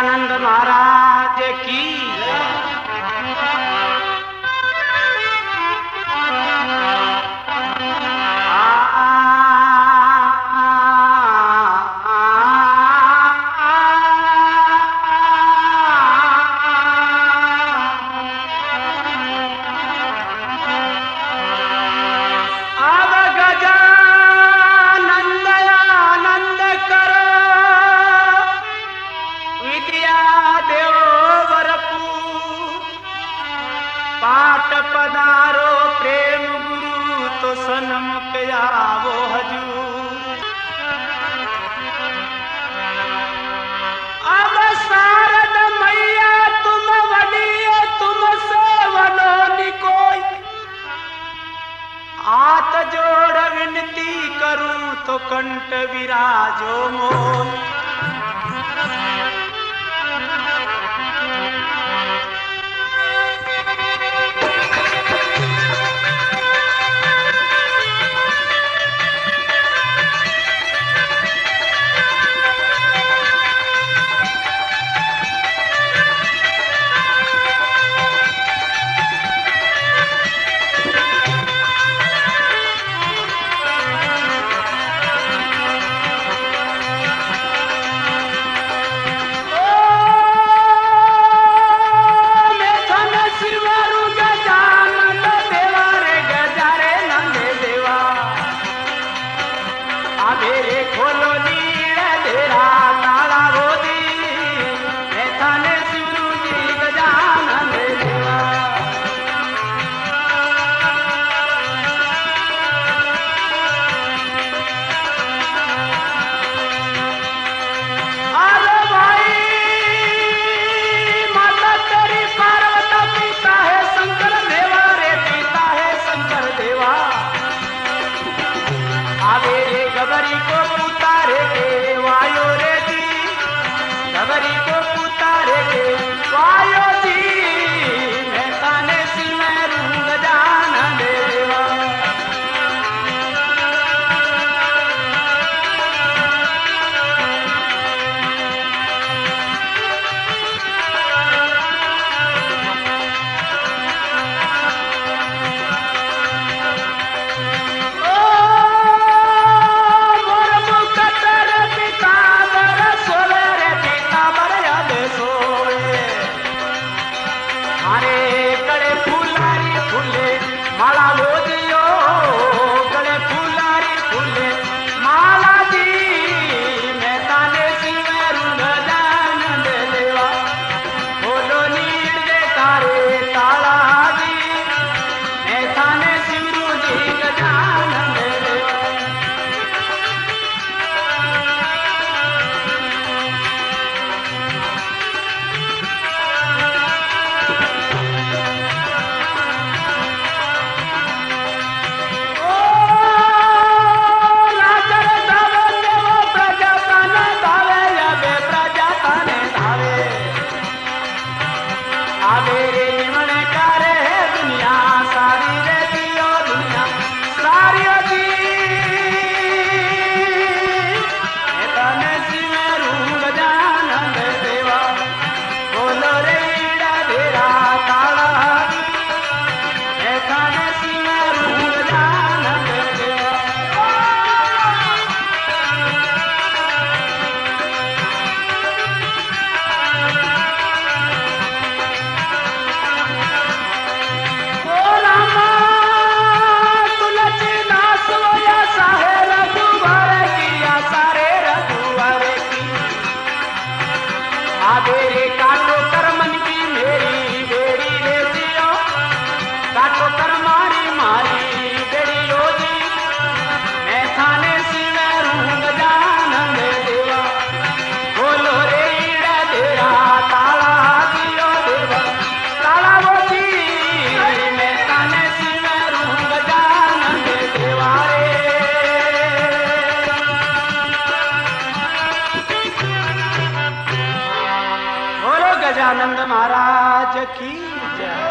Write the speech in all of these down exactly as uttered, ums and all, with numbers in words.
गजानंद महाराज की पधारो प्रेम गुरु तो सनम प्यावो हजूर। अब शारद मैया तुम वडियो तुमसे वलोनी कोई, हाथ जोड़ विनती करूं तो कंठ विराजो मोय। गजानंद महाराज की जय।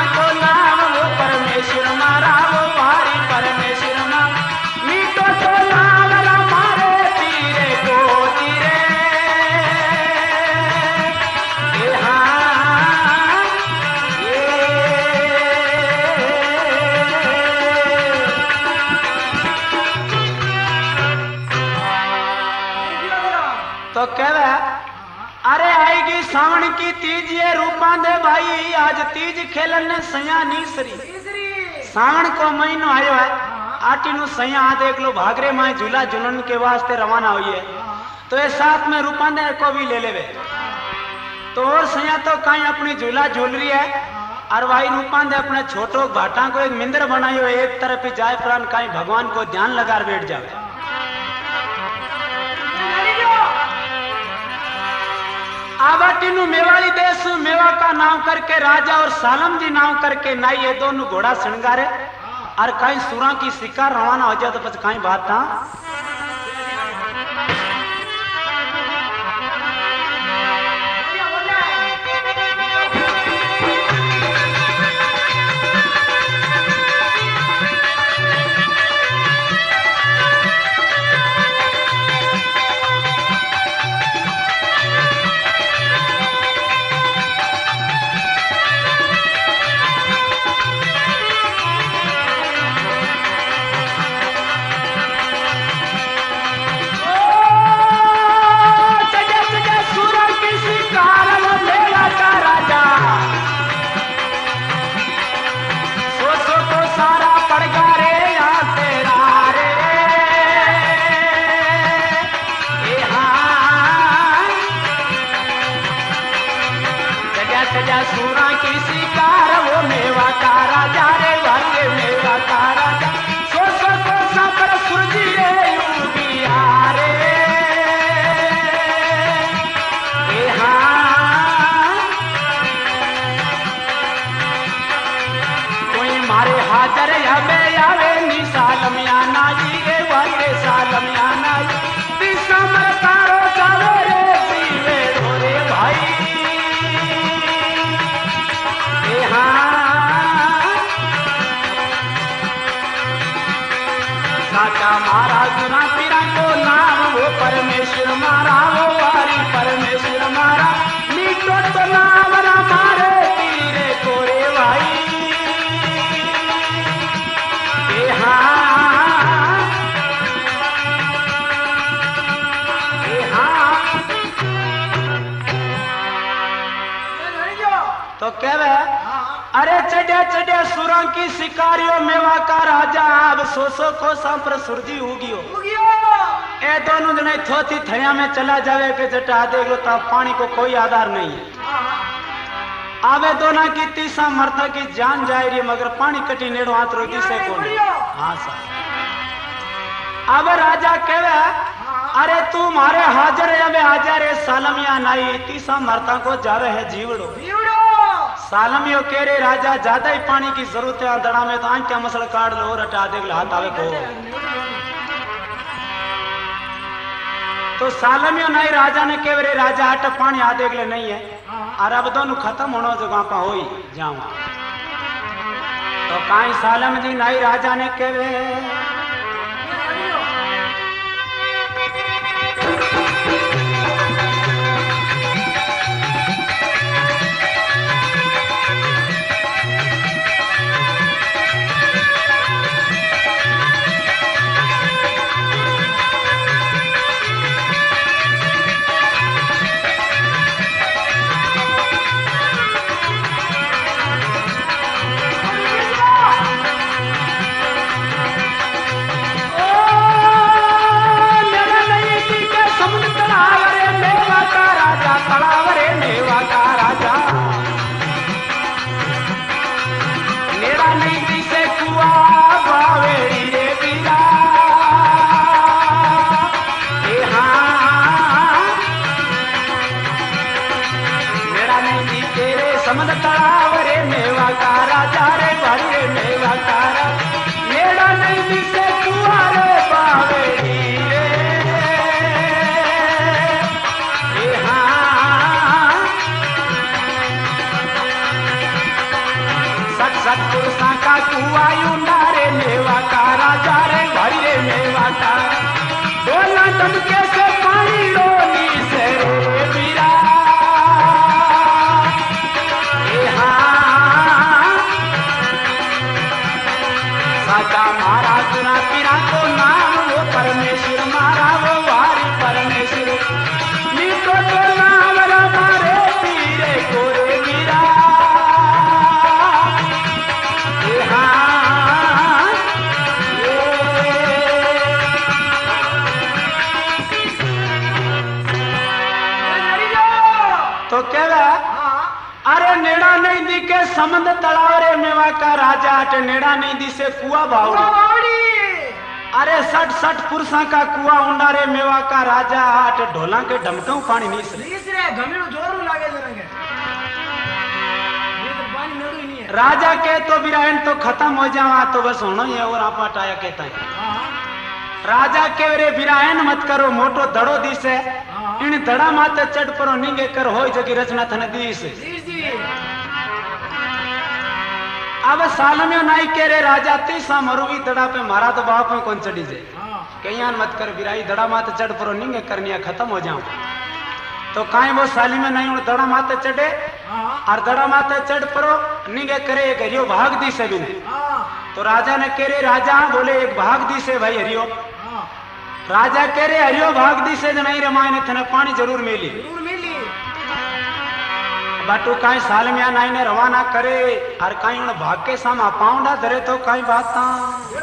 पीरा को नाम वो परमेश्वर मारा वो भारी परमेश्वर मारा मीठो तो नावला मारे तीरे को तीरे ए हाँ ये तो कहवे अरे आएगी सावन की तीज ये रूपा दे भाई आज तीज खेलन ने सया नीसरी सावन को महीनो आयो है आटी नु सया देख लो भागरे माए झूला झूलन के वास्ते रवाना हुई है तो ये साथ में रूपा दे को भी ले लेवे तो और सया तो कहीं अपनी झूला झूल रही है और भाई रूपा दे अपने छोटो भाटा को एक मिंदर बनायो एक तरफ ही जाए प्राण कहीं भगवान को ध्यान लगा बैठ जावे आवाटीनु मेवाड़ी देश मेवा का नाम करके राजा और सालम जी नाम करके नाई ये दोनों घोड़ा श्रृंगारे और कहीं सुरा की शिकार रवाना हो जाए तो बस कहीं बात था सूरा की शिकार वो मेवा का राजा रे वाले मेवा का राजा सो सो को सापर सुरजी रे उगिया रे ए हाँ कोई मारे हाजर हमें आवे नी सालमिया नाई रे वाले सालमिया नाई दिसमर तारो जावे रे पीवे रे भाई साचा मारा गुना पीरा को नाम वो परमेश्वर मारा वो वारी परमेश्वर मारा मीठो तो नावरा मारे तीरे कोरे भाई ए हाँ ए हाँ तो क्या है अरे चढ़े चढ़े सुरा की शिकारियों मेवा का राजा अब सो सो को सांपर सुरजी उगियो ए दोनों जने थोथी थड़िया में चला जावे के जटा देख लो ता पानी को कोई आधार नहीं है आवे दोनों की तीसा मरता की जान जाए रही मगर पानी कटी नेड़ो हाथ रोगी से कौन हाँ सा अब राजा कहवे अरे तू मारे हाजर है अबे हाजर है सालमिया नाई तीसा मरता को जावे है जीवड़ो सालमियो कह रहे राजा ज्यादा ही पानी की जरूरत है दड़ा में तो आंख क्या मसल काट लो रटा देख लो हाथ आवे को तो सालमियो नहीं राजा ने कह रहे राजा हट पानी आ देख ले नहीं है और अब दोनों खत्म होना जो वहां हो ही जाऊं तो कहीं सालम जी नहीं राजा ने कह सतपुरुषा का कुआ उंडारे मेवा का राजा रे भाई रे मेवा का बोला तमके से पानी डोली से रे वीरा ए हाँ साचा मारा सुना पीरा को नाम वो परमेश्वर मारा वो वारी परमेश्वर नीतो तो नाम मारे पीरे गोरे वीरा तो कहवा अरे नेड़ा नहीं दिखे समंद तलावरे मेवा का राजा हटे नेड़ा नहीं दिसे कुआ बावड़ी अरे सठ सठ पुरुषा का कुआ उंडारे मेवा का राजा हटे ढोला के ढमकऊ पानी नीस रे घमेड़ो जोरू लागे जरंगे ये तो पानी नेड़ू ही नहीं है राजा के तो बिरायन तो खत्म हो जावा तो बस होना ही है और आपा टाया कहता है राजा के रे बिरायन मत करो मोटो दड़ो दिसे इन दड़ा माते चढ़ परो निंगे कर होय जगी रचना थने दीस अब साल में नाई के रे राजा तीसा मरुवी दड़ा पे मारा तो बाप में कौन चढ़ी जे कहियान मत कर बिराई दड़ा माते चढ़ परो निंगे करनिया खत्म हो जाऊं तो काई वो साली में नहीं उन दड़ा माते चढ़े और दड़ा माते चढ़ परो निंगे करे एक हरियो भाग दी से बिने तो राजा ने कह रे राजा बोले एक भाग दी से भाई हरियो राजा कह रे हरियो भाग दी से नहीं रे मायने थने पानी जरूर मिली जरूर मिली बाटू काई साल में नाई ने रवाना करे और काई उन भाग के सामा पाउंडा धरे तो काई बात ता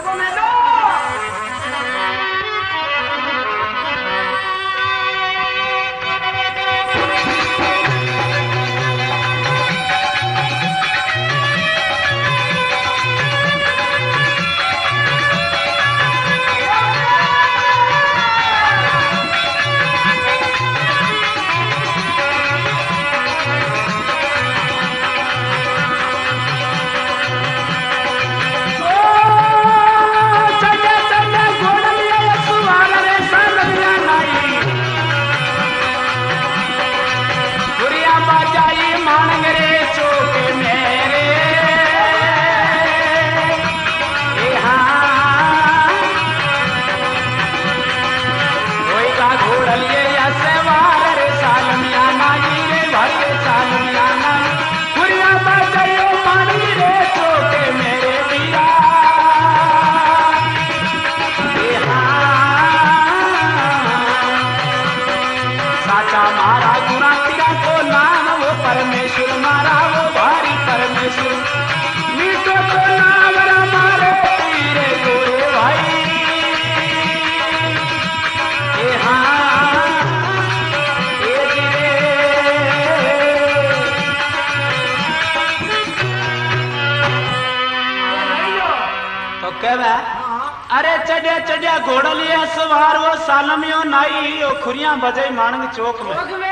अरे चढ़िया चढ़िया घोड़ा लिया सवार वो सालमियो नाई ओ खुरिया बजाई मानंग चौक में